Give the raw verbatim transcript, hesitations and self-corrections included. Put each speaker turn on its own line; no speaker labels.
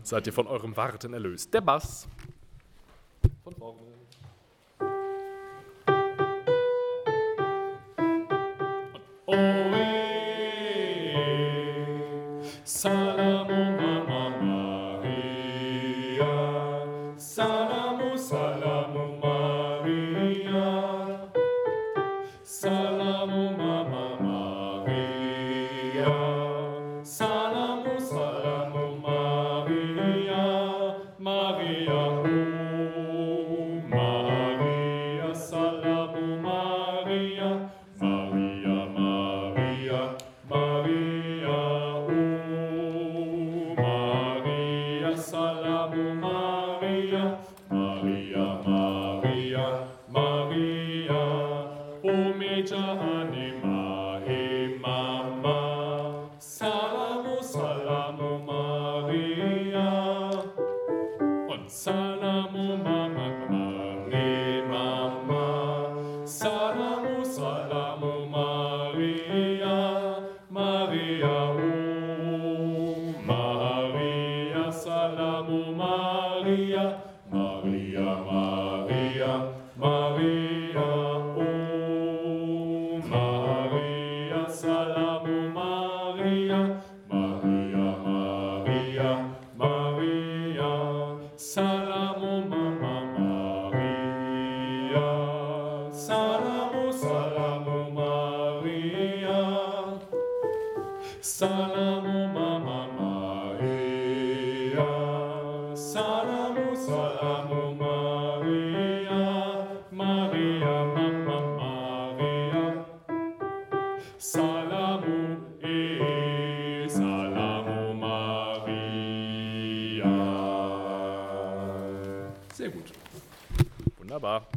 seid ihr von eurem Warten erlöst. Der Bass. Von vorne. Und Oe, Salamu Mama Maria, Salamu, Salamu Maria, Salamu Mama Maria, Salamu, Salamu Maria, Maria, oh Maria, Salamu Maria, Maria, Maria, Maria, oh Maria, Salamu Maria, Maria, Maria, Maria, oh Meja Anima, he Mama, Salamu, Salamu Maria, und Salamu Mama, Mare Mama, Salamu, Salamu Maria, Maria, oh Maria, Salamu Maria, Maria, Maria, Maria, oh Maria, Salamu Maria, Maria, Maria, Maria, Salamu Mama Maria, Salamu, Salamu Maria, Salamu Mama Maria, Salamu, Salamu Maria, Maria Mama Maria, Salamu, eh, Salamu Maria. Sehr gut. Wunderbar.